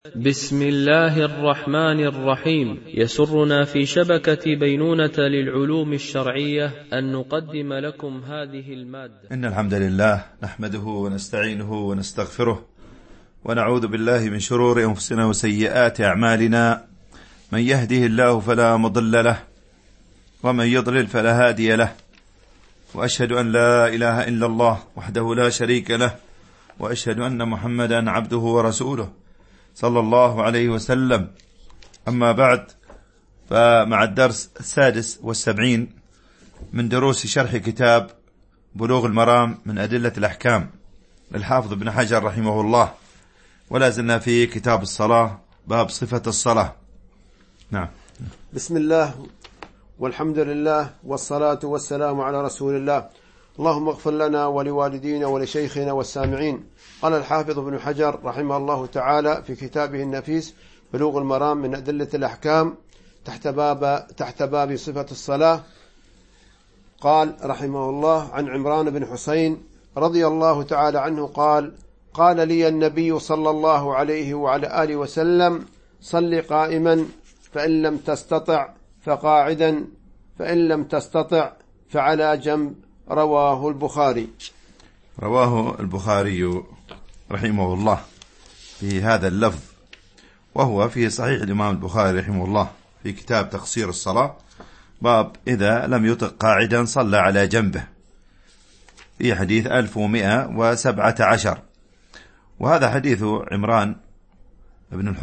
بسم الله الرحمن الرحيم. يسرنا في شبكة بينونة للعلوم الشرعية أن نقدم لكم هذه المادة. إن الحمد لله نحمده ونستعينه ونستغفره ونعوذ بالله من شرور أنفسنا وسيئات أعمالنا. من يهده الله فلا مضل له ومن يضلل فلا هادي له، وأشهد أن لا إله إلا الله وحده لا شريك له، وأشهد أن محمدا عبده ورسوله صلى الله عليه وسلم. أما بعد، فمع الدرس 76 من دروس شرح كتاب بلوغ المرام من أدلة الأحكام للحافظ ابن حجر رحمه الله، ولا زلنا في كتاب الصلاة باب صفة الصلاة. نعم. بسم الله والحمد لله والصلاة والسلام على رسول الله. اللهم اغفر لنا ولوالدينا ولشيخنا والسامعين. قال الحافظ ابن حجر رحمه الله تعالى في كتابه النفيس بلوغ المرام من أدلة الأحكام تحت باب صفة الصلاة، قال رحمه الله: عن عمران بن حسين رضي الله تعالى عنه قال: قال لي النبي صلى الله عليه وعلى آله وسلم: صل قائما، فإن لم تستطع فقاعدا، فإن لم تستطع فعلى جنب. رواه البخاري. رواه البخاري رحمه الله في هذا اللفظ، وهو في صحيح الإمام البخاري رحمه الله في كتاب تقصير الصلاة، باب إذا لم يطق قاعدا صلى على جنبه، في حديث 1117. وهذا حديث عمران بن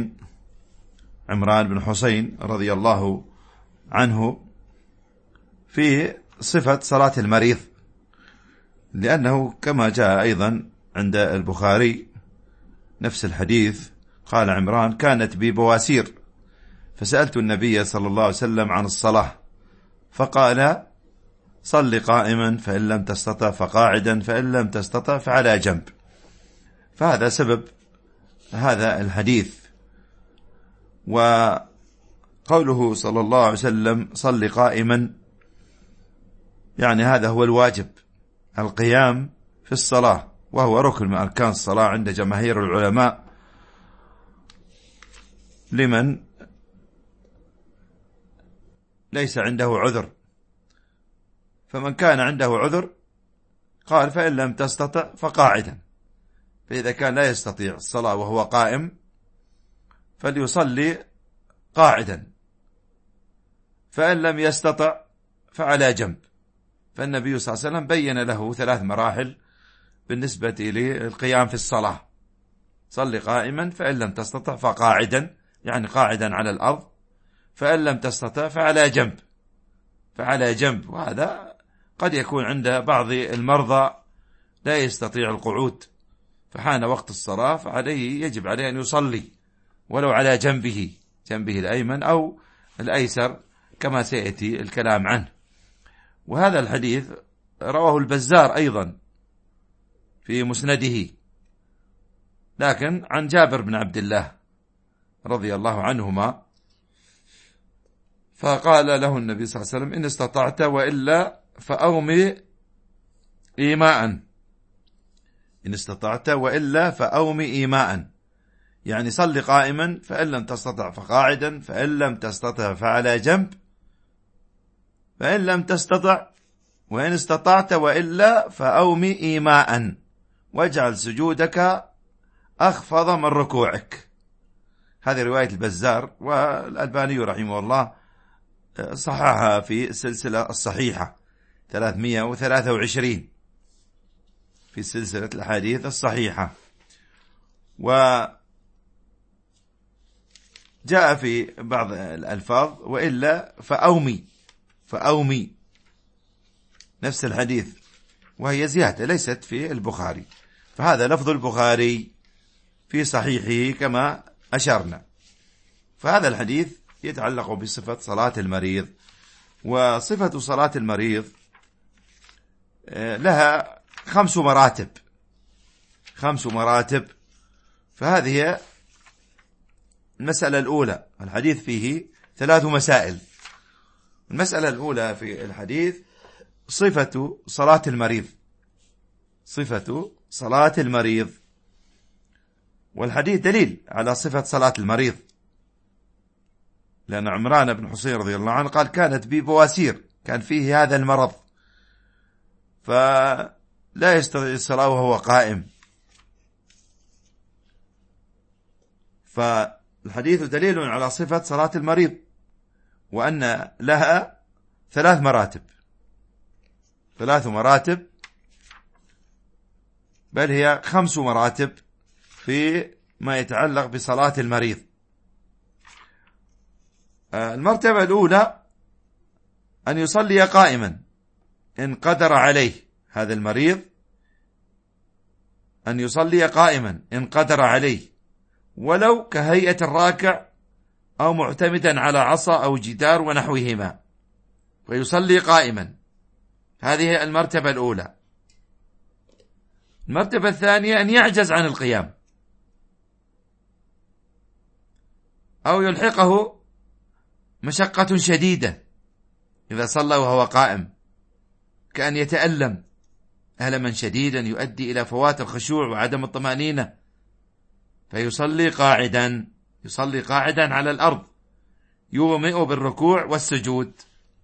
حسين رضي الله عنه في صفة صلاة المريض، لأنه كما جاء أيضا عند البخاري نفس الحديث. قال عمران: كانت بي بواسير فسألت النبي صلى الله عليه وسلم عن الصلاة فقال: صل قائما، فإن لم تستطع فقاعدا، فإن لم تستطع فعلى جنب. فهذا سبب هذا الحديث. وقوله صلى الله عليه وسلم صل قائما، يعني هذا هو الواجب، القيام في الصلاة، وهو ركن من أركان الصلاة عند جماهير العلماء، لمن ليس عنده عذر. فمن كان عنده عذر قال: فإن لم تستطع فقاعدا. فإذا كان لا يستطيع الصلاة وهو قائم فليصلي قاعدا، فإن لم يستطع فعلى جنب. فالنبي صلى الله عليه وسلم بين له 3 مراحل بالنسبة للقيام في الصلاة: صل قائما، فإن لم تستطع فقاعدا، يعني قاعدا على الأرض، فإن لم تستطع فعلى جنب. وهذا قد يكون عند بعض المرضى لا يستطيع القعود، فحان وقت الصلاة فعليه يجب عليه أن يصلي ولو على جنبه الأيمن أو الأيسر، كما سيأتي الكلام عنه. وهذا الحديث رواه البزار أيضا في مسنده، لكن عن جابر بن عبد الله رضي الله عنهما، فقال له النبي صلى الله عليه وسلم: إن استطعت وإلا فأومي إيماء. إن استطعت وإلا فأومي إيماء، يعني صل قائما، فإن لم تستطع فقاعدا، فإن لم تستطع فعلى جنب، فإن لم تستطع وإن استطعت وإلا فأومي إيماء، واجعل سجودك أخفض من ركوعك. هذه رواية البزار، والألباني رحمه الله صححها في السلسلة الصحيحة 323 في سلسلة الحديث الصحيحة. وجاء في بعض الألفاظ: وإلا فأومي، نفس الحديث، وهي زيادة ليست في البخاري. فهذا لفظ البخاري في صحيحه كما أشرنا. فهذا الحديث يتعلق بصفة صلاة المريض. وصفة صلاة المريض لها 5 مراتب. فهذه المسألة الأولى. الحديث فيه 3 مسائل. المسألة الأولى في الحديث صفة صلاة المريض. والحديث دليل على صفة صلاة المريض، لأن عمران بن حصين رضي الله عنه قال كانت بي بواسير، كان فيه هذا المرض، فلا يستطيع الصلاة وهو قائم. فالحديث دليل على صفة صلاة المريض، وأن لها 3 مراتب، 3 مراتب، بل هي 5 مراتب في ما يتعلق بصلاة المريض. المرتبة الأولى أن يصلي قائما إن قدر عليه، هذا المريض أن يصلي قائما إن قدر عليه، ولو كهيئة الراكع أو معتمدا على عصا أو جدار ونحوهما، فيصلي قائما. هذه المرتبة الأولى. المرتبة الثانية أن يعجز عن القيام أو يلحقه مشقة شديدة إذا صلى وهو قائم، كأن يتألم ألما شديدا يؤدي إلى فوات الخشوع وعدم الطمأنينة، فيصلي قاعدا، يصلي قاعدا على الأرض، يومئ بالركوع والسجود،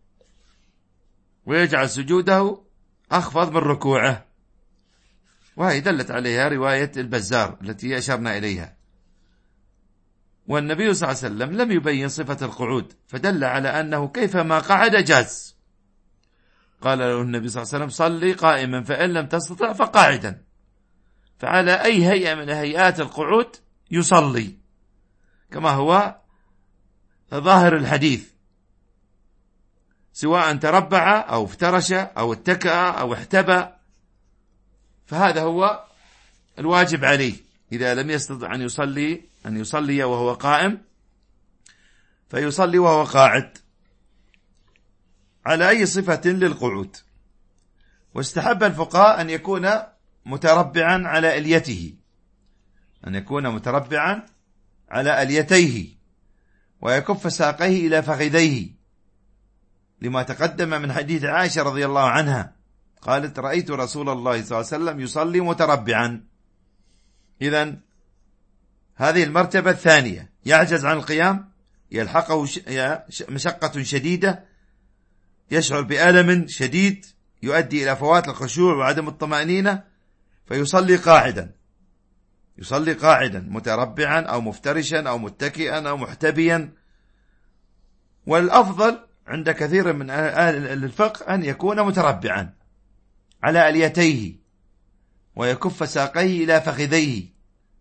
ويجعل سجوده أخفض من ركوعه، وهي دلت عليها رواية البزار التي أشرنا إليها. والنبي صلى الله عليه وسلم لم يبين صفة القعود، فدل على أنه كيفما قعد جاز. قال له النبي صلى الله عليه وسلم صلي قائما، فإن لم تستطع فقاعدا، فعلى أي هيئة من هيئات القعود يصلي، كما هو ظاهر الحديث، سواء تربع أو افترش أو اتكأ أو احتبى، فهذا هو الواجب عليه. إذا لم يستطع أن يصلي وهو قائم، فيصلي وهو قاعد على أي صفة للقعود. واستحب الفقهاء أن يكون متربعا على أليته، أن يكون متربعا على أليتيه، ويكف ساقيه إلى فخذيه، لما تقدم من حديث عائشة رضي الله عنها قالت رأيت رسول الله صلى الله عليه وسلم يصلي متربعا. إذن هذه المرتبة الثانية، يعجز عن القيام، يلحقه مشقة شديدة، يشعر بألم شديد يؤدي إلى فوات الخشوع وعدم الطمأنينة، فيصلي قاعدا، يصلي قاعدا متربعا أو مفترشا أو متكئا أو محتبيا. والأفضل عند كثير من أهل الفقه أن يكون متربعا على أليتيه، ويكف ساقيه إلى فخذيه،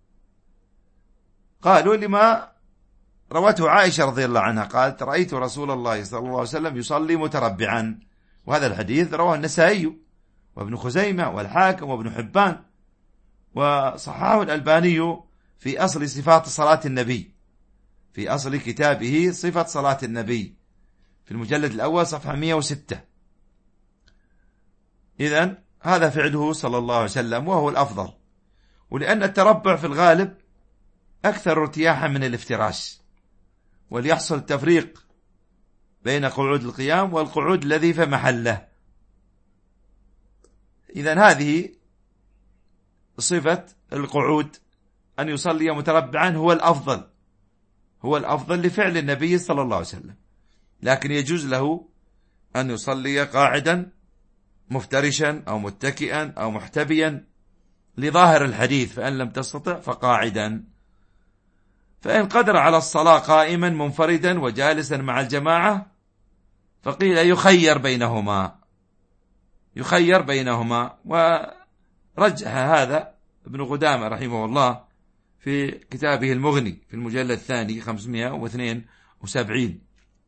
قالوا لما روته عائشة رضي الله عنها قالت رأيت رسول الله صلى الله عليه وسلم يصلي متربعا. وهذا الحديث رواه النسائي وابن خزيمة والحاكم وابن حبان، وصححه الألباني في أصل صفات صلاة النبي، في أصل كتابه صفة صلاة النبي في المجلد الأول صفحة 106. إذن هذا فعله صلى الله عليه وسلم، وهو الأفضل، ولأن التربع في الغالب أكثر ارتياحا من الافتراش، وليحصل تفريق بين قعود القيام والقعود الذي في محله. إذن هذه صفة القعود، أن يصلي متربعا هو الأفضل، هو الأفضل لفعل النبي صلى الله عليه وسلم، لكن يجوز له أن يصلي قاعدا مفترشا أو متكئا أو محتبيا لظاهر الحديث، فإن لم تستطع فقاعدا. فإن قدر على الصلاة قائما منفردا وجالسا مع الجماعة، فقيل يخير بينهما، ورجح هذا ابن قدامة رحمه الله في كتابه المغني في المجلد الثاني 572.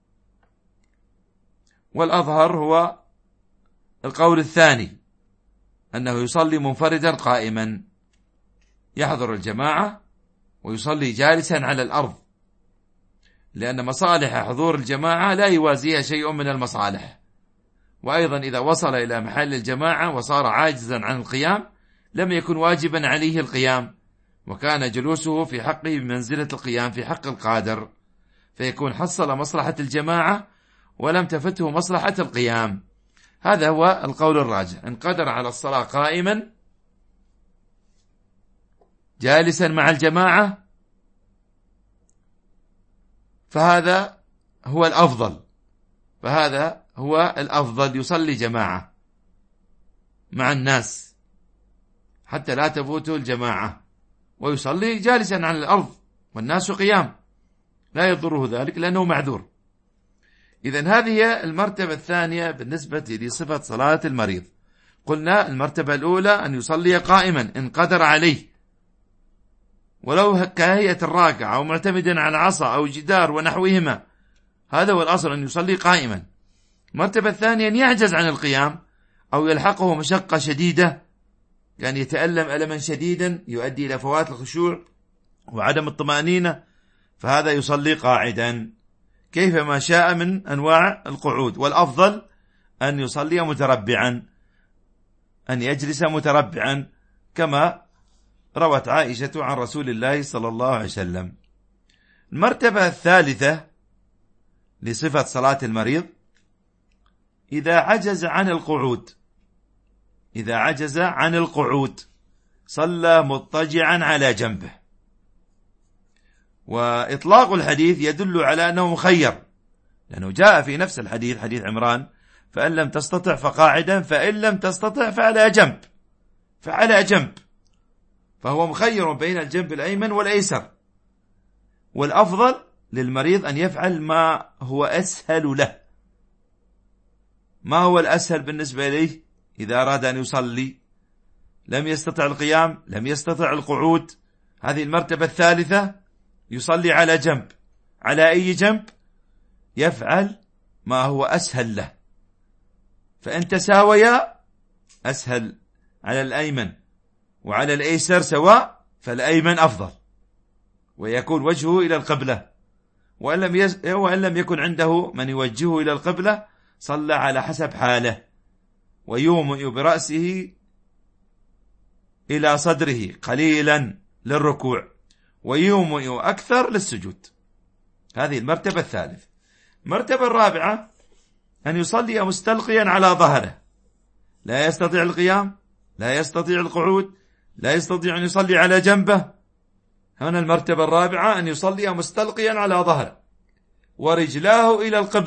والأظهر هو القول الثاني، أنه يصلي منفردا قائما، يحضر الجماعة ويصلي جالسا على الأرض، لأن مصالح حضور الجماعة لا يوازيها شيء من المصالح. وأيضا إذا وصل إلى محل الجماعة وصار عاجزا عن القيام، لم يكن واجبا عليه القيام، وكان جلوسه في حقه بمنزلة القيام في حق القادر، فيكون حصل مصلحة الجماعة ولم تفته مصلحة القيام. هذا هو القول الراجح. إن قدر على الصلاة قائما جالسا مع الجماعة فهذا هو الأفضل، يصلي جماعة مع الناس حتى لا تفوته الجماعة، ويصلي جالسا على الأرض والناس قيام، لا يضره ذلك لأنه معذور. إذن هذه هي المرتبة الثانية بالنسبة لصفة صلاة المريض. قلنا المرتبة الأولى أن يصلي قائما إن قدر عليه، ولو كهيئة الراكع أو معتمدا على عصا أو جدار ونحوهما، هذا هو الأصل أن يصلي قائما. المرتبة الثانية أن يعجز عن القيام أو يلحقه مشقة شديدة، كان يتألم ألما شديدا يؤدي إلى فوات الخشوع وعدم الطمأنينة، فهذا يصلي قاعدا كيفما شاء من أنواع القعود. والأفضل أن يصلي متربعا، أن يجلس متربعا كما روت عائشة عن رسول الله صلى الله عليه وسلم. المرتبة الثالثة لصفة صلاة المريض إذا عجز عن القعود صلى مضطجعا على جنبه. وإطلاق الحديث يدل على أنه مخير، لأنه جاء في نفس الحديث، حديث عمران: فإن لم تستطع فقاعدا، فإن لم تستطع فعلى جنب، فهو مخير بين الجنب الأيمن والأيسر. والأفضل للمريض أن يفعل ما هو أسهل له. ما هو الأسهل بالنسبة إليه؟ إذا أراد أن يصلي لم يستطع القيام، لم يستطع القعود، هذه المرتبة الثالثة، يصلي على جنب. على أي جنب؟ يفعل ما هو أسهل له. فإن تساويا أسهل على الأيمن وعلى الأيسر سواء، فالأيمن أفضل ويكون وجهه إلى القبلة. وإن لم يكن عنده من يوجهه إلى القبلة صلى على حسب حاله، ويومئ برأسه إلى صدره قليلا للركوع، ويومئ أكثر للسجود. هذه المرتبة الثالثة. المرتبة الرابعة أن يصلي مستلقيا على ظهره، لا يستطيع القيام، لا يستطيع القعود، لا يستطيع أن يصلي على جنبه. هنا المرتبة الرابعة أن يصلي مستلقيا على ظهره ورجلاه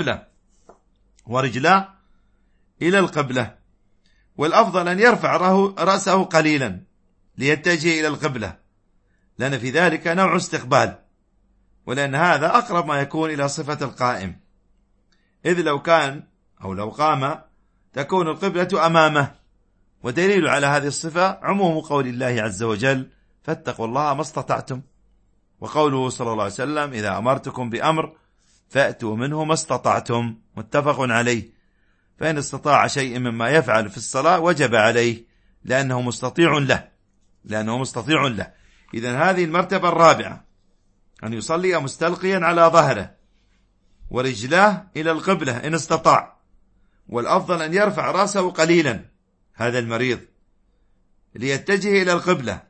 إلى القبلة. والأفضل أن يرفع رأسه قليلا ليتجه إلى القبلة، لأن في ذلك نوع استقبال، ولأن هذا أقرب ما يكون إلى صفة القائم، إذ لو قام تكون القبلة أمامه. ودليل على هذه الصفة عموم قول الله عز وجل: فاتقوا الله ما استطعتم، وقوله صلى الله عليه وسلم: إذا أمرتكم بأمر فأتوا منه ما استطعتم، متفق عليه. فإن استطاع شيء مما يفعل في الصلاة وجب عليه، لأنه مستطيع له. إذن هذه المرتبة الرابعة، أن يصلي مستلقيا على ظهره ورجلاه إلى القبلة إن استطاع. والأفضل أن يرفع رأسه قليلا هذا المريض ليتجه إلى القبلة،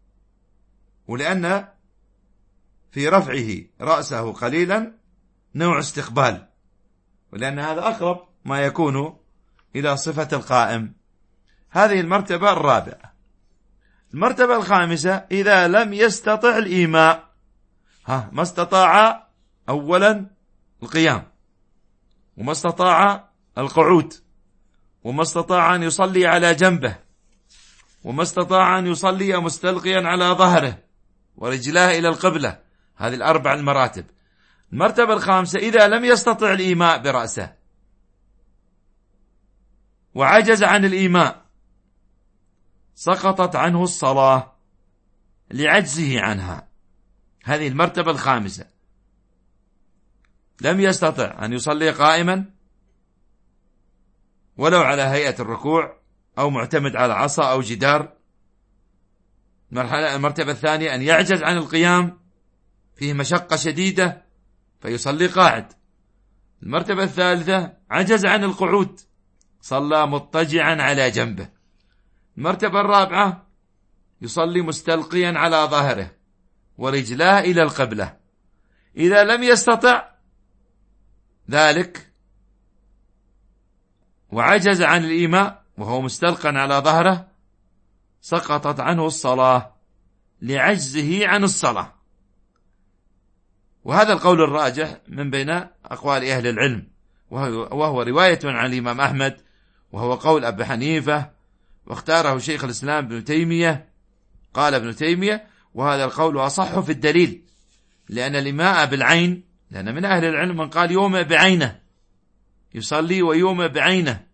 ولأن في رفعه رأسه قليلا نوع استقبال، ولأن هذا أقرب ما يكون إلى صفة القائم. هذه المرتبة الرابعة. المرتبة الخامسة إذا لم يستطع الإيماء، ما استطاع أولا القيام، وما استطاع القعود، وما استطاع أن يصلي على جنبه، وما استطاع أن يصلي مستلقيا على ظهره ورجلاه إلى القبلة. هذه الأربع المراتب. المرتبة الخامسة إذا لم يستطع الإيماء برأسه وعجز عن الإيماء، سقطت عنه الصلاة لعجزه عنها. هذه المرتبة الخامسة. لم يستطع أن يصلي قائما ولو على هيئة الركوع أو معتمد على عصا أو جدار. المرتبة الثانية أن يعجز عن القيام، فيه مشقة شديدة فيصلي قاعد. المرتبة الثالثة عجز عن القعود، صلى مضطجعا على جنبه. المرتبة الرابعة يصلي مستلقيا على ظهره ورجلاه إلى القبلة. إذا لم يستطع ذلك وعجز عن الإيماء وهو مستلقا على ظهره، سقطت عنه الصلاة لعجزه عن الصلاة. وهذا القول الراجح من بين أقوال أهل العلم، وهو رواية عن الإمام أحمد، وهو قول أبي حنيفة، واختاره شيخ الإسلام ابن تيمية. قال ابن تيمية: وهذا القول أصح في الدليل، لأن الإيماء بالعين، لأن من أهل العلم من قال يومئ بعينه، يصلي ويومئ بعينه،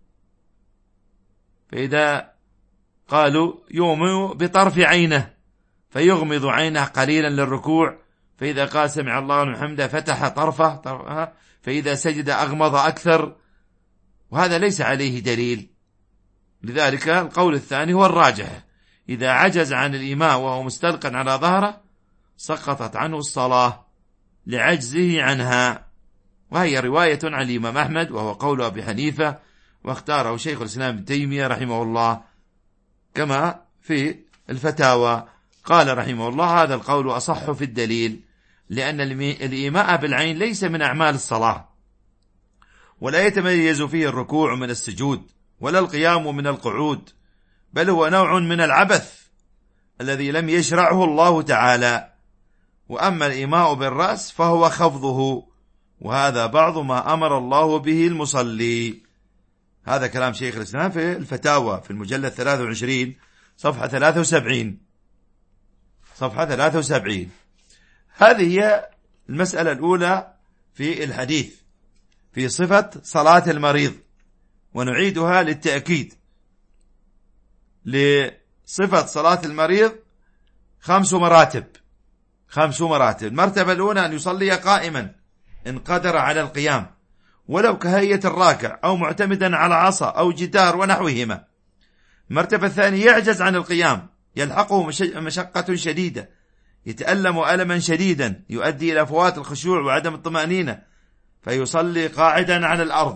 فإذا قالوا يومئ بطرف عينه فيغمض عينه قليلا للركوع، فإذا قال سمع الله لمن حمده فتح طرفه، فإذا سجد أغمض أكثر، وهذا ليس عليه دليل. لذلك القول الثاني هو الراجح: إذا عجز عن الإيماء وهو مستلقا على ظهره سقطت عنه الصلاة لعجزه عنها. وهي رواية عن الإمام أحمد، وهو قول أبي حنيفة، واختاره شيخ الإسلام ابن تيمية رحمه الله، كما في الفتاوى قال رحمه الله: هذا القول أصح في الدليل، لأن الإيماء بالعين ليس من أعمال الصلاة، ولا يتميز فيه الركوع من السجود ولا القيام من القعود، بل هو نوع من العبث الذي لم يشرعه الله تعالى. وأما الإيماء بالرأس فهو خفضه، وهذا بعض ما أمر الله به المصلي. هذا كلام شيخ الإسلام في الفتاوى في المجلد 23 صفحة 73. هذه هي المسألة الأولى في الحديث في صفة صلاة المريض، ونعيدها للتأكيد. لصفة صلاة المريض 5 مراتب. المرتبة الأولى أن يصلي قائما إن قدر على القيام، ولو كهيئة الراكع أو معتمدا على عصا أو جدار ونحوهما. المرتبة الثانية يعجز عن القيام، يلحقه مشقة شديدة، يتألم ألما شديدا يؤدي إلى فوات الخشوع وعدم الطمأنينة، فيصلي قاعدا على الأرض،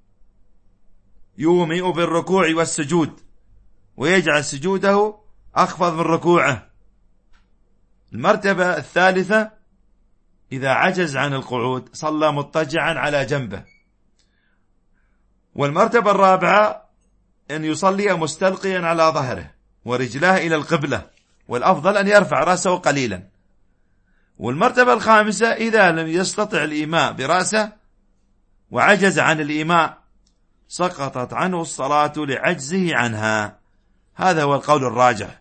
يومئ بالركوع والسجود، ويجعل سجوده أخفض من ركوعه. المرتبة الثالثة إذا عجز عن القعود صلى مضطجعا على جنبه. والمرتبة الرابعة أن يصلي مستلقيا على ظهره ورجلاه إلى القبلة، والأفضل أن يرفع رأسه قليلا. والمرتبة الخامسة إذا لم يستطع الإيماء برأسه وعجز عن الإيماء سقطت عنه الصلاة لعجزه عنها. هذا هو القول الراجح،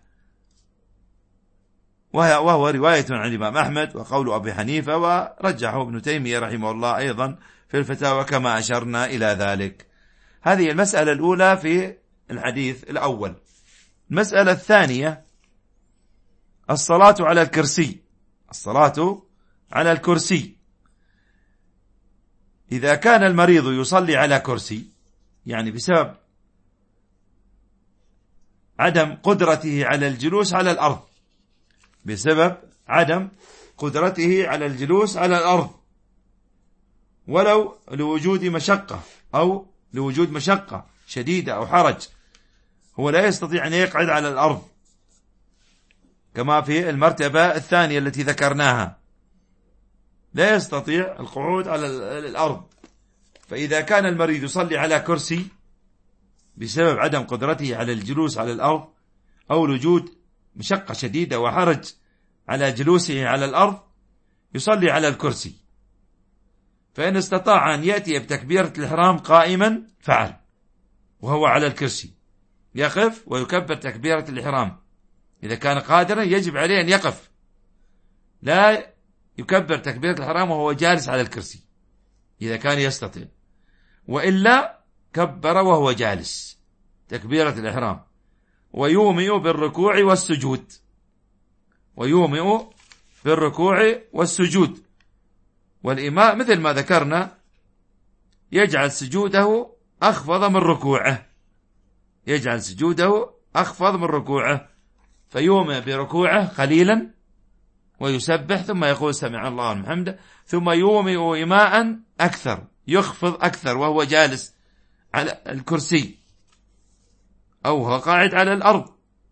وهو رواية عن الإمام أحمد وقول أبي حنيفة، ورجحه ابن تيمية رحمه الله أيضا في الفتاوى كما أشرنا إلى ذلك. هذه المسألة الأولى في الحديث الأول. المسألة الثانية الصلاة على الكرسي. إذا كان المريض يصلي على كرسي، يعني بسبب عدم قدرته على الجلوس على الأرض، ولو لوجود مشقة شديدة أو حرج، هو لا يستطيع أن يقعد على الأرض كما في المرتبة الثانية التي ذكرناها، لا يستطيع القعود على الأرض. فإذا كان المريض يصلي على كرسي بسبب عدم قدرته على الجلوس على الأرض، أو وجود مشقة شديدة وحرج على جلوسه على الأرض، يصلي على الكرسي. فإن استطاع أن يأتي بتكبيرة الإحرام قائما فعل، وهو على الكرسي يقف ويكبر تكبيرة الإحرام. إذا كان قادرا يجب عليه أن يقف، لا يكبر تكبيرة الإحرام وهو جالس على الكرسي إذا كان يستطيع، وإلا كبر وهو جالس تكبيرة الإحرام، ويومئ بالركوع والسجود. والإماء مثل ما ذكرنا يجعل سجوده أخفض من ركوعه، فيومئ بركوعه قليلا ويسبح، ثم يقول سمع الله لمن حمده، ثم يومئ إيماء أكثر، يخفض أكثر وهو جالس على الكرسي أو هو قاعد على الأرض.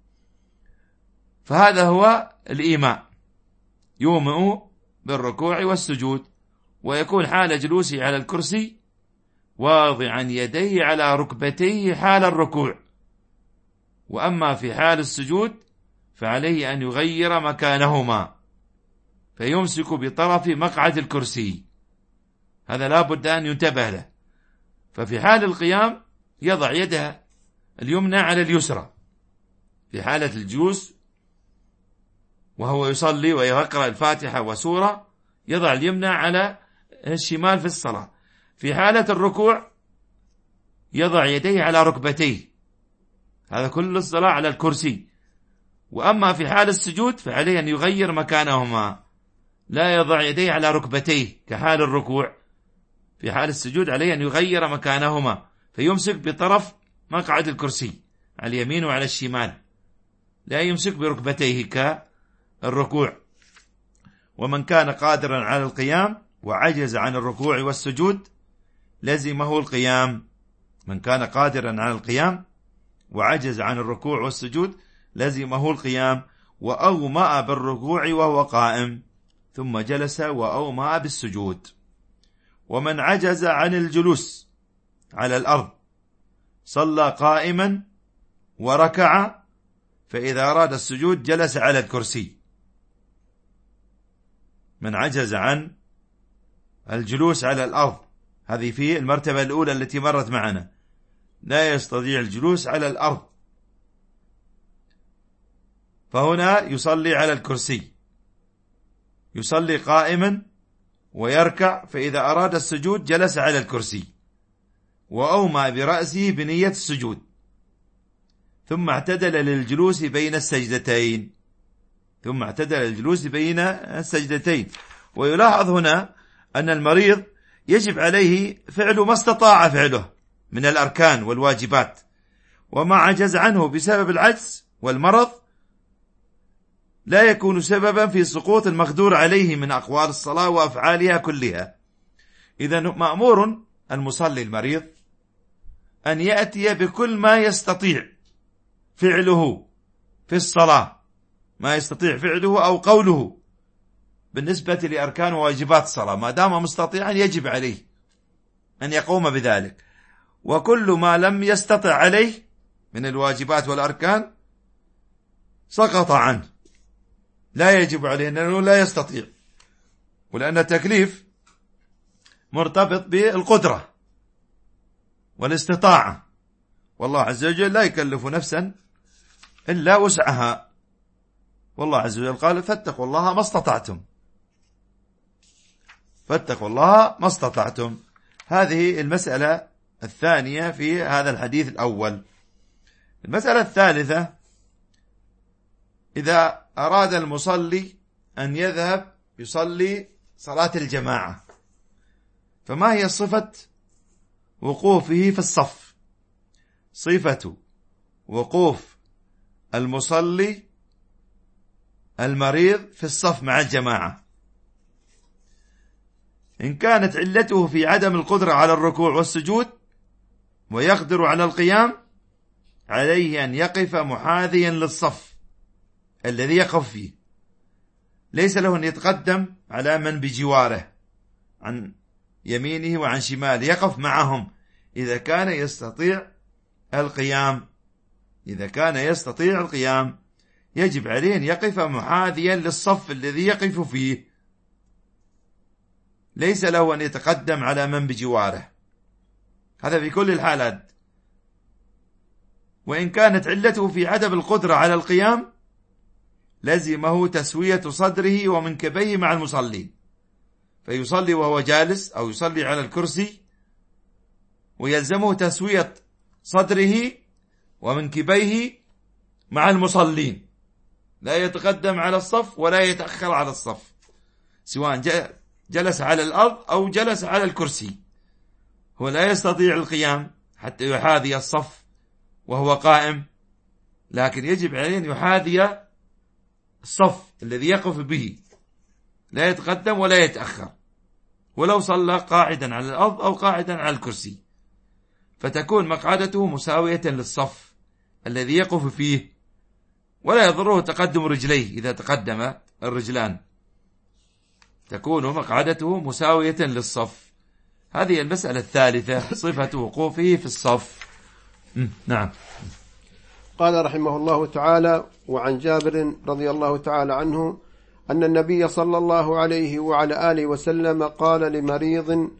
فهذا هو الإيماء، يومئ بالركوع والسجود، ويكون حال جلوسه على الكرسي واضعا يديه على ركبتيه حال الركوع. وأما في حال السجود فعليه أن يغير مكانهما فيمسك بطرف مقعد الكرسي. هذا لا بد أن ينتبه له. ففي حال القيام يضع يده اليمنى على اليسرى، في حالة الجلوس وهو يصلي ويقرأ الفاتحة وسورة يضع اليمنى على الشمال في الصلاة. في حالة الركوع يضع يديه على ركبتيه، هذا كل الصلاة على الكرسي. وأما في حال السجود فعليه أن يغير مكانهما، لا يضع يديه على ركبتيه كحال الركوع. في حال السجود عليه أن يغير مكانهما فيمسك بطرف مقعد الكرسي على اليمين وعلى الشمال، لا يمسك بركبتيه كالركوع. ومن كان قادرا على القيام وعجز عن الركوع والسجود لزمه القيام. من كان قادرا على القيام وعجز عن الركوع والسجود لزمه القيام، وأومأ بالركوع وهو قائم ثم جلس وأومأ بالسجود. ومن عجز عن الجلوس على الأرض صلى قائما وركع، فإذا أراد السجود جلس على الكرسي. من عجز عن الجلوس على الأرض، هذه في المرتبة الأولى التي مرت معنا، لا يستطيع الجلوس على الأرض، فهنا يصلي على الكرسي، يصلي قائما ويركع، فإذا أراد السجود جلس على الكرسي وأومأ برأسه بنية السجود، ثم اعتدل للجلوس بين السجدتين. ويلاحظ هنا أن المريض يجب عليه فعل ما استطاع فعله من الأركان والواجبات، وما عجز عنه بسبب العجز والمرض لا يكون سببا في سقوط المقدور عليه من أقوال الصلاة وأفعالها كلها. إذن مأمور المصلي المريض أن يأتي بكل ما يستطيع فعله في الصلاة، ما يستطيع فعله أو قوله بالنسبة لأركان وواجبات الصلاة، ما دام مستطيعا يجب عليه أن يقوم بذلك. وكل ما لم يستطع عليه من الواجبات والأركان سقط عنه، لا يجب عليه لأنه لا يستطيع، ولأن التكليف مرتبط بالقدرة والاستطاعة، والله عز وجل لا يكلف نفسا إلا وسعها، والله عز وجل قال فاتقوا الله ما استطعتم. هذه المسألة الثانية في هذا الحديث الأول. المسألة الثالثة: إذا أراد المصلي أن يذهب يصلي صلاة الجماعة، فما هي صفة وقوفه في الصف؟ صفة وقوف المصلي المريض في الصف مع الجماعة. إن كانت علته في عدم القدرة على الركوع والسجود ويقدر على القيام، عليه أن يقف محاذيا للصف الذي يقف فيه، ليس له أن يتقدم على من بجواره عن يمينه وعن شماله، يقف معهم إذا كان يستطيع القيام. يجب عليه أن يقف محاذيا للصف الذي يقف فيه، ليس له أن يتقدم على من بجواره، هذا في كل الحالات. وإن كانت علته في عدم القدرة على القيام لزمه تسوية صدره ومنكبيه مع المصلين، فيصلي وهو جالس أو يصلي على الكرسي، ويلزمه تسوية صدره ومنكبيه مع المصلين، لا يتقدم على الصف ولا يتأخر على الصف، سواء جلس على الأرض أو جلس على الكرسي. هو لا يستطيع القيام حتى يحاذي الصف وهو قائم، لكن يجب عليه أن يحاذي الصف الذي يقف به، لا يتقدم ولا يتأخر، ولو صلى قاعدا على الأرض أو قاعدا على الكرسي، فتكون مقعدته مساوية للصف الذي يقف فيه، ولا يضره تقدم رجليه. إذا تقدم الرجلان تكون مقعدته مساوية للصف. هذه المسألة الثالثة، صفة وقوفه في الصف. نعم. قال رحمه الله تعالى: وعن جابر رضي الله تعالى عنه أن النبي صلى الله عليه وعلى آله وسلم قال لمريض: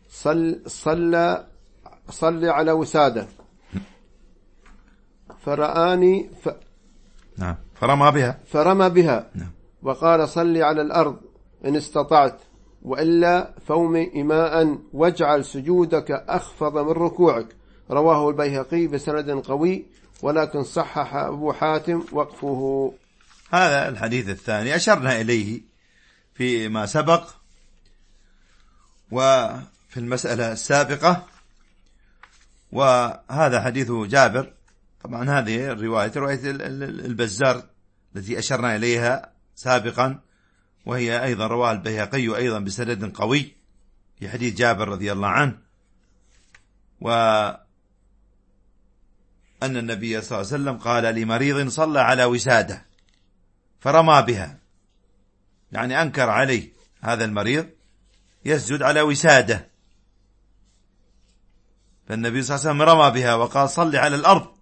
صل على وسادة، فرآني نعم فرمى بها نعم. وقال: صل على الأرض إن استطعت، وإلا فوم إماء، واجعل سجودك أخفض من ركوعك. رواه البيهقي بسند قوي، ولكن صحح أبو حاتم وقفه. هذا الحديث الثاني أشرنا إليه فيما سبق وفي المسألة السابقة، وهذا حديث جابر. طبعا هذه رواية البزار التي أشرنا إليها سابقا، وهي أيضا رواه البيهقي أيضا بسند قوي في حديث جابر رضي الله عنه، وأن النبي صلى الله عليه وسلم قال لمريض: صلى على وسادة فرمى بها، يعني أنكر عليه هذا المريض يسجد على وسادة، فالنبي صلى الله عليه وسلم رمى بها وقال: صل على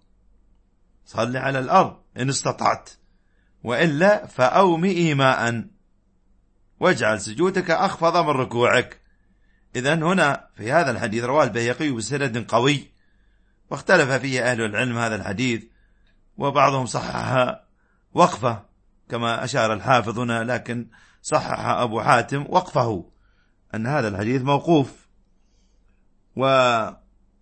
الأرض إن استطعت، وإلا فأومئ إيماء، واجعل سجودك أخفض من ركوعك. إذن هنا في هذا الحديث رواه البيهقي بسند قوي، واختلف فيه أهل العلم هذا الحديث، وبعضهم صحح وقفه كما أشار الحافظ هنا، لكن صحح أبو حاتم وقفه أن هذا الحديث موقوف. وهذا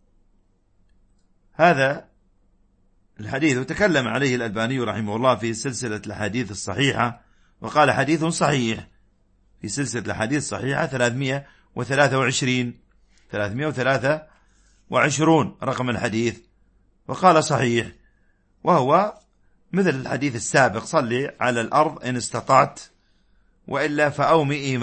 الحديث تكلم عليه الألباني رحمه الله في سلسلة الحديث الصحيحة، وقال حديث صحيح في سلسلة الحديث الصحيحة 323 رقم الحديث، وقال صحيح، وهو مثل الحديث السابق: صلي على الأرض إن استطعت، وإلا فأومئ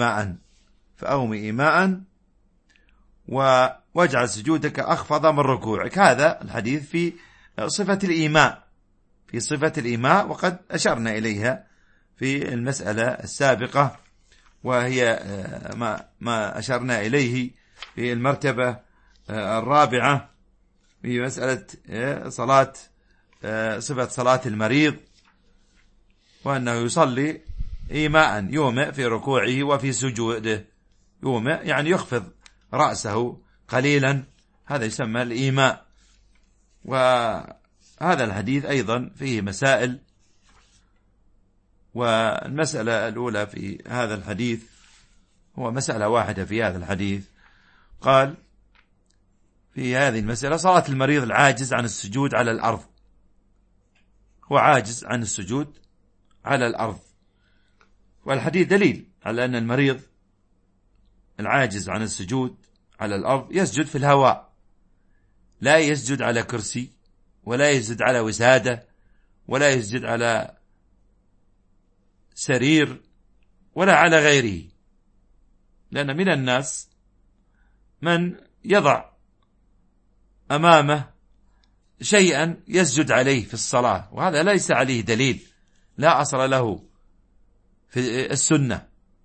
إيماء واجعل سجودك أخفض من ركوعك. هذا الحديث في صفة الإيماء، وقد أشرنا إليها في المسألة السابقة، وهي ما أشرنا إليه في المرتبة الرابعة في مسألة صفة صلاة المريض، وأنه يصلي إيماء، يومئ في ركوعه وفي سجوده. يومئ يعني يخفض رأسه قليلا، هذا يسمى الإيماء. وهذا الحديث أيضا فيه مسائل، والمسألة الأولى في هذا الحديث هو مسألة واحدة في هذا الحديث، قال في هذه المسألة: صلاة المريض العاجز عن السجود على الأرض، هو عاجز عن السجود على الأرض، والحديث دليل على أن المريض العاجز عن السجود على الأرض يسجد في الهواء، لا يسجد على كرسي، ولا يسجد على وسادة، ولا يسجد على سرير، ولا على غيره، لأن من الناس من يضع أمامه شيئا يسجد عليه في الصلاة، وهذا ليس عليه دليل، لا أصل له في السنة.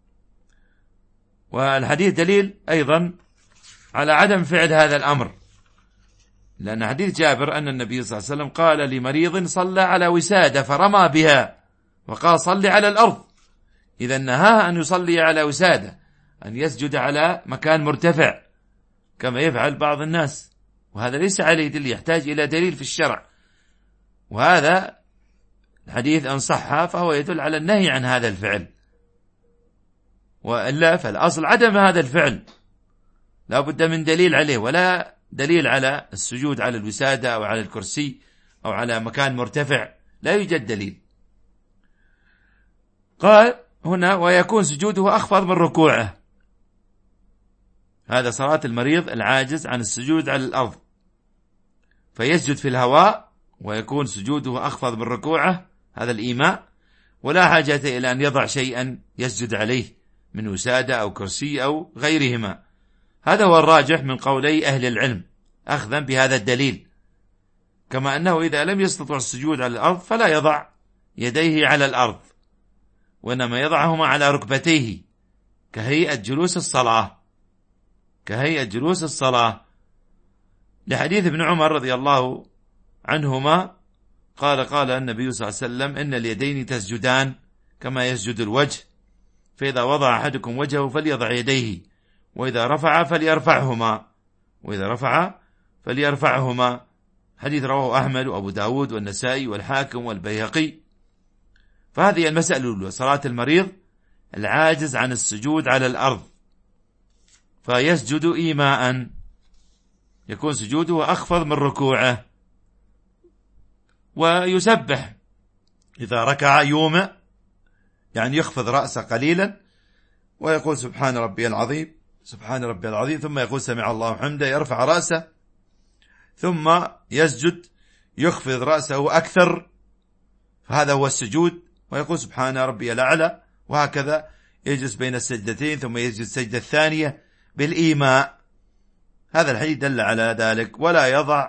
والحديث دليل أيضا على عدم فعل هذا الأمر، لأن حديث جابر أن النبي صلى الله عليه وسلم قال لمريض: صلى على وسادة فرمى بها، وقال: صلي على الأرض. إذا نهاه أن يصلي على وسادة، أن يسجد على مكان مرتفع كما يفعل بعض الناس، وهذا ليس عليه دليل، يحتاج إلى دليل في الشرع. وهذا الحديث أن صح فهو يدل على النهي عن هذا الفعل، وإلا فالأصل عدم هذا الفعل، لا بد من دليل عليه، ولا دليل على السجود على الوسادة أو على الكرسي أو على مكان مرتفع، لا يوجد دليل. قال هنا: ويكون سجوده أخفض من ركوعه. هذا صلاة المريض العاجز عن السجود على الأرض، فيسجد في الهواء ويكون سجوده أخفض من ركوعه، هذا الإيماء، ولا حاجة إلى أن يضع شيئا يسجد عليه من وسادة أو كرسي أو غيرهما. هذا هو الراجح من قولي أهل العلم أخذا بهذا الدليل، كما أنه إذا لم يستطع السجود على الأرض فلا يضع يديه على الأرض، وإنما يضعهما على ركبتيه كهيئة جلوس الصلاة، لحديث ابن عمر رضي الله عنهما قال النبي صلى الله عليه وسلم: إن اليدين تسجدان كما يسجد الوجه، فإذا وضع أحدكم وجهه فليضع يديه، وإذا رفع فليرفعهما. حديث رواه أحمد وأبو داود والنسائي والحاكم والبيهقي. فهذه المسألة الأولى، صلاة المريض العاجز عن السجود على الأرض، فيسجد إيماء، يكون سجوده أخفض من ركوعه، ويسبح إذا ركع يومئ، يعني يخفض رأسه قليلا ويقول سبحان ربي العظيم، سبحان ربي العظيم، ثم يقول سمع الله حمده، يرفع رأسه، ثم يسجد يخفض رأسه أكثر، فهذا هو السجود، ويقول سبحان ربي الأعلى، وهكذا يجلس بين السجدتين، ثم يسجد السجدة الثانية بالإيماء. هذا الحديث دل على ذلك. ولا يضع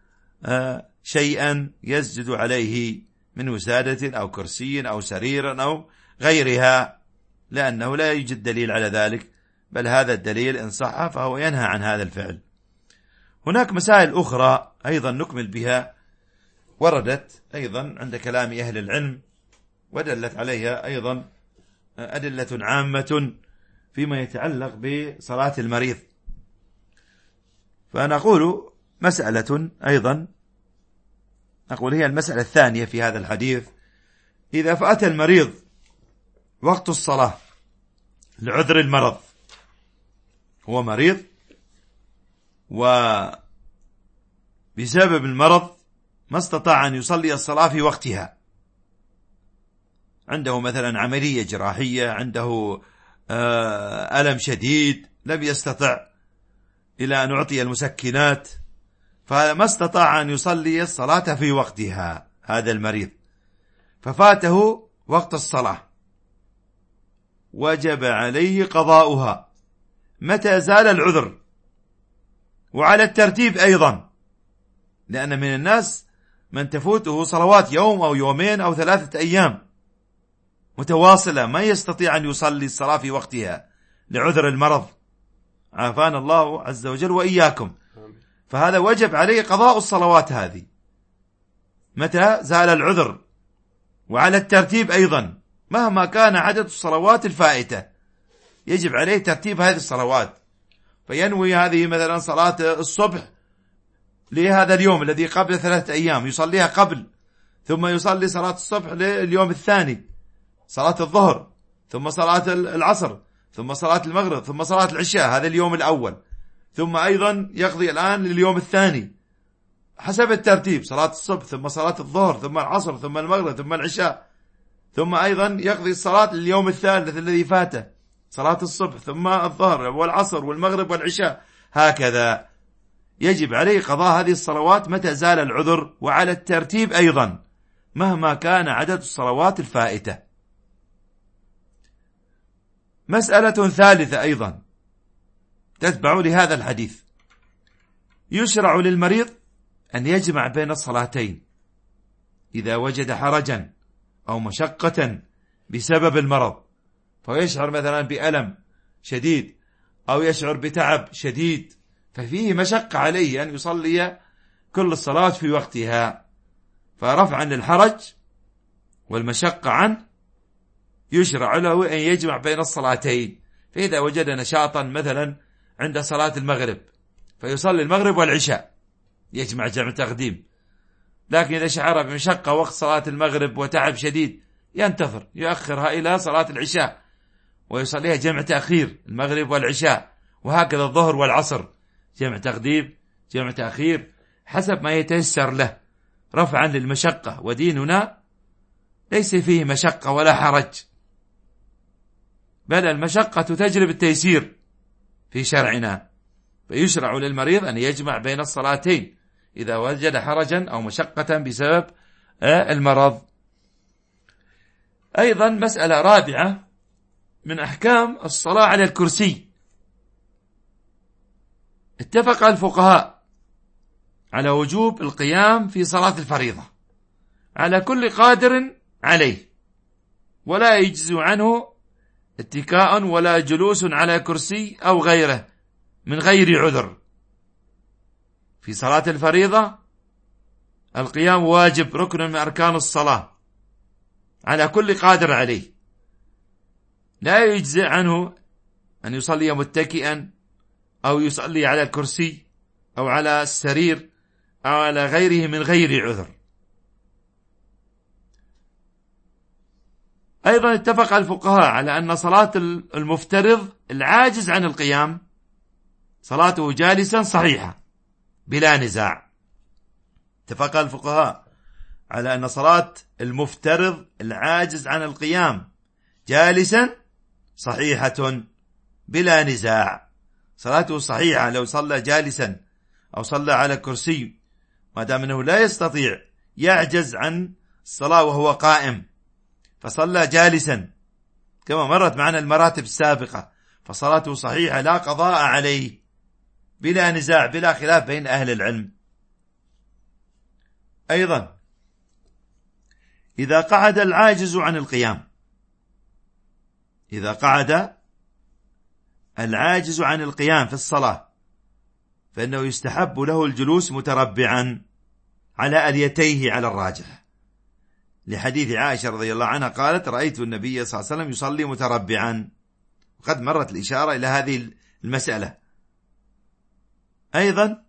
شيئا يسجد عليه من وسادة أو كرسي أو سرير أو غيرها، لأنه لا يوجد دليل على ذلك، بل هذا الدليل إن صح فهو ينهى عن هذا الفعل. هناك مسائل أخرى أيضا نكمل بها، وردت أيضا عند كلام أهل العلم، ودلت عليها أيضا أدلة عامة فيما يتعلق بصلاة المريض. فنقول مسألة أيضا، نقول هي المسألة الثانية في هذا الحديث: إذا فات المريض وقت الصلاة لعذر المرض، هو مريض وبسبب المرض ما استطاع أن يصلي الصلاة في وقتها، عنده مثلا عملية جراحية، عنده ألم شديد، لم يستطع إلى أن أعطي المسكنات، فما استطاع أن يصلي الصلاة في وقتها هذا المريض، ففاته وقت الصلاة، وجب عليه قضاؤها متى زال العذر، وعلى الترتيب أيضا، لأن من الناس من تفوته صلوات يوم أو يومين أو 3 أيام متواصلة، ما يستطيع أن يصلي الصلاة في وقتها لعذر المرض، عافانا الله عز وجل وإياكم. فهذا وجب عليه قضاء الصلوات هذه متى زال العذر، وعلى الترتيب أيضا، مهما كان عدد الصلوات الفائتة يجب عليه ترتيب هذه الصلوات، فينوي هذه مثلا صلاة الصبح لهذا اليوم الذي قبل 3 أيام يصليها قبل، ثم يصلي صلاة الصبح لليوم الثاني، صلاة الظهر، ثم صلاة العصر، ثم صلاة المغرب، ثم صلاة العشاء، هذا اليوم الأول، ثم أيضا يقضي الآن لليوم الثاني حسب الترتيب، صلاة الصبح، ثم صلاة الظهر، ثم العصر، ثم المغرب، ثم العشاء، ثم أيضا يقضي الصلاة لليوم الثالث الذي فاته، صلاة الصبح، ثم الظهر والعصر والمغرب والعشاء، هكذا يجب عليه قضاء هذه الصلوات متى زال العذر، وعلى الترتيب أيضا مهما كان عدد الصلوات الفائتة. مسألة ثالثة أيضا تتبع لهذا الحديث: يشرع للمريض أن يجمع بين الصلاتين إذا وجد حرجا أو مشقة بسبب المرض، فيشعر مثلا بألم شديد أو يشعر بتعب شديد، ففيه مشقة عليه أن يصلي كل الصلاة في وقتها، فرفعا للحرج والمشقة عنه يشرع له أن يجمع بين الصلاتين. فإذا وجد نشاطا مثلا عند صلاة المغرب فيصلي المغرب والعشاء، يجمع جمع تقديم، لكن إذا شعر بمشقة وقت صلاة المغرب وتعب شديد ينتظر، يؤخرها إلى صلاة العشاء ويصليها جمع تأخير، المغرب والعشاء، وهكذا الظهر والعصر، جمع تقديم جمع تأخير حسب ما يتيسر له، رفعا للمشقة. وديننا ليس فيه مشقة ولا حرج، بل المشقة تجلب التيسير في شرعنا، فيشرع للمريض أن يجمع بين الصلاتين إذا وجد حرجا أو مشقة بسبب المرض. أيضا مسألة رابعة من أحكام الصلاة على الكرسي: اتفق الفقهاء على وجوب القيام في صلاة الفريضة على كل قادر عليه، ولا يجزي عنه اتكاء ولا جلوس على كرسي أو غيره من غير عذر. في صلاة الفريضة القيام واجب ركن من أركان الصلاة على كل قادر عليه، لا يجزئ عنه أن يصلي متكئا أو يصلي على الكرسي أو على السرير أو على غيره من غير عذر. أيضا اتفق الفقهاء على أن صلاة المفترض العاجز عن القيام صلاته جالسا صحيحة بلا نزاع. اتفق الفقهاء على أن صلاة المفترض العاجز عن القيام جالسا صحيحة بلا نزاع، صلاته صحيحة لو صلى جالسا أو صلى على كرسي، ما دام أنه لا يستطيع يعجز عن الصلاة وهو قائم فصلى جالسا كما مرت معنا المراتب السابقة، فصلاته صحيحة لا قضاء عليه بلا نزاع بلا خلاف بين أهل العلم. أيضا إذا قعد العاجز عن القيام، إذا قعد العاجز عن القيام في الصلاة فإنه يستحب له الجلوس متربعا على أليتيه على الراجح، لحديث عائشة رضي الله عنها قالت: رأيت النبي صلى الله عليه وسلم يصلي متربعا، وقد مرت الإشارة إلى هذه المسألة. أيضا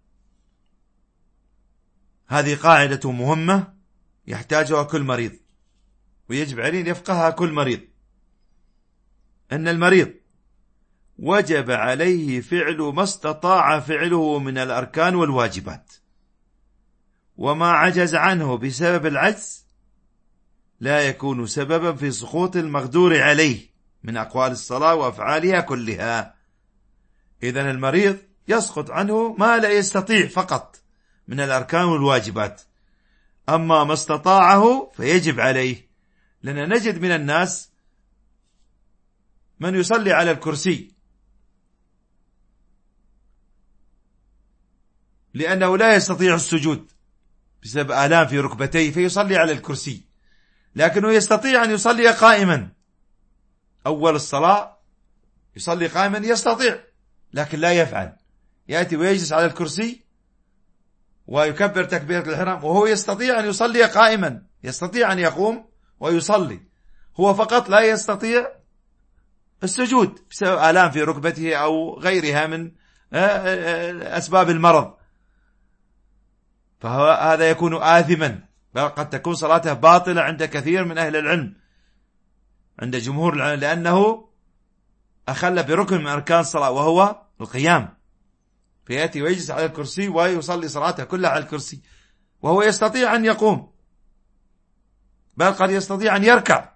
هذه قاعدة مهمة يحتاجها كل مريض، ويجب عليه أن يفقهها كل مريض، أن المريض وجب عليه فعل ما استطاع فعله من الأركان والواجبات، وما عجز عنه بسبب العجز لا يكون سببا في سقوط المقدور عليه من أقوال الصلاة وأفعالها كلها. إذن المريض يسقط عنه ما لا يستطيع فقط من الأركان والواجبات، أما ما استطاعه فيجب عليه، لأن نجد من الناس من يصلي على الكرسي لأنه لا يستطيع السجود بسبب آلام في ركبتيه فيصلي على الكرسي، لكنه يستطيع أن يصلي قائما. أول الصلاة يصلي قائما يستطيع، لكن لا يفعل، يأتي ويجلس على الكرسي ويكبر تكبيرة الإحرام وهو يستطيع أن يصلي قائما، يستطيع أن يقوم ويصلي، هو فقط لا يستطيع السجود بسبب آلام في ركبته أو غيرها من أسباب المرض، فهذا يكون آثما، بل قد تكون صلاته باطلة عند كثير من أهل العلم، عند جمهور العلم، لأنه أخل بركن من أركان الصلاة وهو القيام، فيأتي ويجلس على الكرسي ويصلي صلاته كلها على الكرسي وهو يستطيع أن يقوم، بل قد يستطيع أن يركع،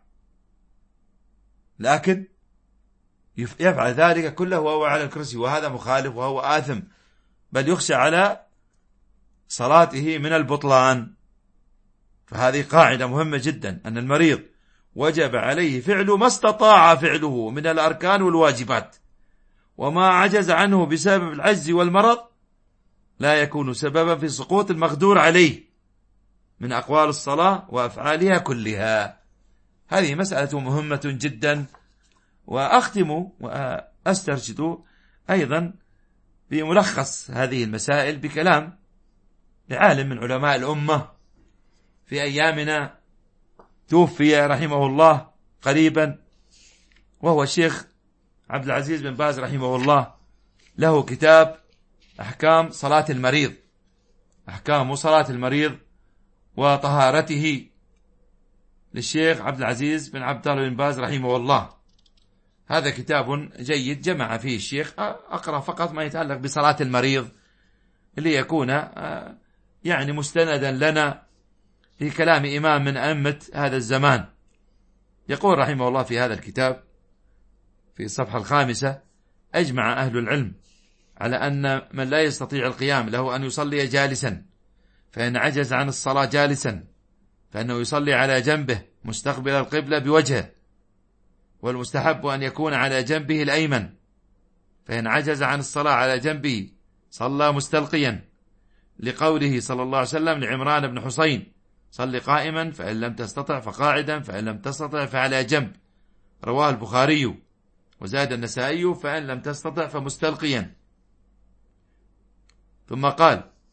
لكن يفعل ذلك كله وهو على الكرسي، وهذا مخالف وهو آثم، بل يخشى على صلاته من البطلان. فهذه قاعدة مهمة جدا، أن المريض وجب عليه فعل ما استطاع فعله من الأركان والواجبات، وما عجز عنه بسبب العجز والمرض لا يكون سببا في سقوط المقدور عليه من أقوال الصلاة وأفعالها كلها. هذه مسألة مهمة جدا. وأختم وأسترشد أيضا بملخص هذه المسائل بكلام لعالم من علماء الأمة في أيامنا توفي رحمه الله قريبا، وهو الشيخ عبد العزيز بن باز رحمه الله، له كتاب أحكام صلاة المريض، أحكام صلاة المريض وطهارته، للشيخ عبد العزيز بن عبد الله بن باز رحمه الله. هذا كتاب جيد جمع فيه الشيخ، أقرأ فقط ما يتعلق بصلاة المريض ليكون يعني مستندا لنا في كلام إمام من أئمة هذا الزمان. يقول رحمه الله في هذا الكتاب في الصفحة 5: أجمع أهل العلم على أن من لا يستطيع القيام له أن يصلي جالسا، فإن عجز عن الصلاة جالسا فإنه يصلي على جنبه مستقبل القبلة بوجهه، والمستحب أن يكون على جنبه الأيمن، فإن عجز عن الصلاة على جنبه صلى مستلقيا، لقوله صلى الله عليه وسلم لعمران بن حسين: صل قائما فإن لم تستطع فقاعدا فإن لم تستطع فعلى جنب، رواه البخاري. وزاد النسائي: فإن لم تستطع فمستلقيا. ثم قال: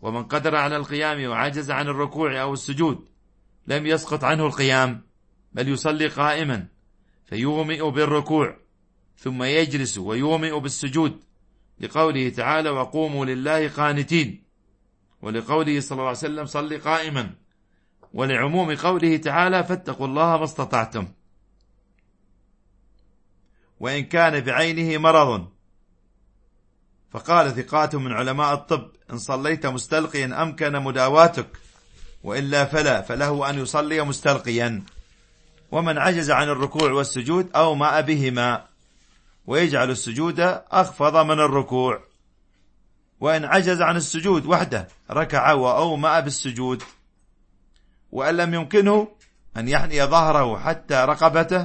ومن قدر على القيام وعجز عن الركوع أو السجود لم يسقط عنه القيام، بل يصلي قائما فيومئ بالركوع ثم يجلس ويومئ بالسجود، لقوله تعالى وقوموا لله قانتين، ولقوله صلى الله عليه وسلم صل قائما، ولعموم قوله تعالى فاتقوا الله ما استطعتم. وإن كان بعينه مرض، فقال ثقات من علماء الطب إن صليت مستلقيا أمكن مداواتك، وإلا فله أن يصلي مستلقيا. ومن عجز عن الركوع والسجود أومأ بهما، ويجعل السجود أخفض من الركوع. وإن عجز عن السجود وحده ركع وأومأ بالسجود. وأن لم يمكنه أن يحني ظهره حتى رقبته،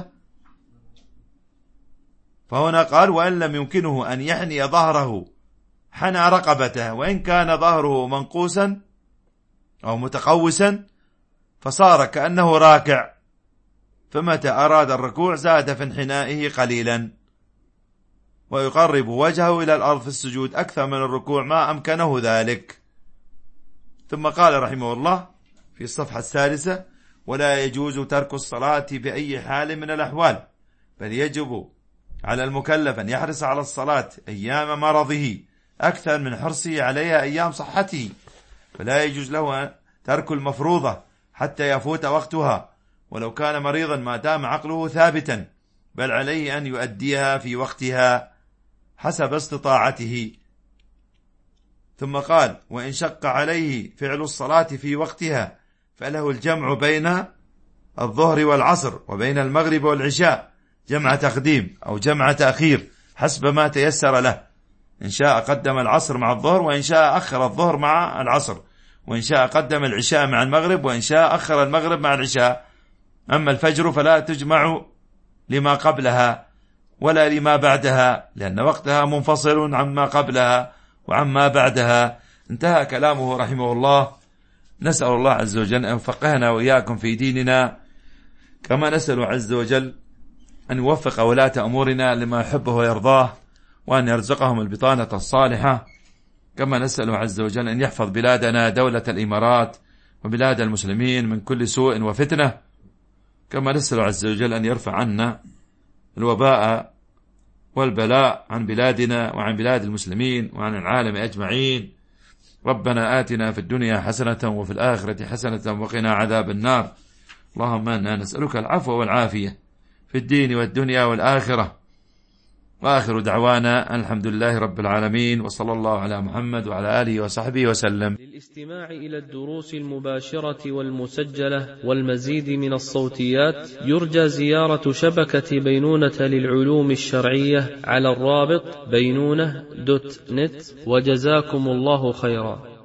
فهنا قال وأن لم يمكنه أن يحني ظهره حنى رقبته، وإن كان ظهره منقوسا أو متقوسا فصار كأنه راكع، فمتى أراد الركوع زاد في انحنائه قليلا، ويقرب وجهه إلى الأرض في السجود أكثر من الركوع ما أمكنه ذلك. ثم قال رحمه الله في الصفحة 6: ولا يجوز ترك الصلاة بأي حال من الأحوال، بل يجب على المكلف أن يحرص على الصلاة أيام مرضه أكثر من حرصه عليها أيام صحته، فلا يجوز له ترك المفروضة حتى يفوت وقتها ولو كان مريضا ما دام عقله ثابتا، بل عليه أن يؤديها في وقتها حسب استطاعته. ثم قال وإن شق عليه فعل الصلاة في وقتها فله الجمع بين الظهر والعصر وبين المغرب والعشاء، جمع تقديم أو جمع تأخير حسب ما تيسر له، إن شاء قدم العصر مع الظهر، وإن شاء أخر الظهر مع العصر، وإن شاء قدم العشاء مع المغرب، وإن شاء أخر المغرب مع العشاء. أما الفجر فلا تجمع لما قبلها ولا لما بعدها، لأن وقتها منفصل عما قبلها وعما بعدها. انتهى كلامه رحمه الله. نسأل الله عز وجل أن يفقهنا وإياكم في ديننا، كما نسأل عز وجل أن يوفق ولاة أمورنا لما يحبه ويرضاه، وأن يرزقهم البطانة الصالحة، كما نسأل عز وجل أن يحفظ بلادنا دولة الإمارات وبلاد المسلمين من كل سوء وفتنة، كما نسأل عز وجل أن يرفع عنا الوباء والبلاء عن بلادنا وعن بلاد المسلمين وعن العالم أجمعين. ربنا آتنا في الدنيا حسنة وفي الآخرة حسنة وقنا عذاب النار. اللهم إنا نسألك العفو والعافية في الدين والدنيا والآخرة. وآخر دعوانا الحمد لله رب العالمين، وصلى الله على محمد وعلى آله وصحبه وسلم. للاستماع إلى الدروس المباشرة والمسجلة والمزيد من الصوتيات يرجى زيارة شبكة بينونة للعلوم الشرعية على الرابط بينونة.net، وجزاكم الله خيرا.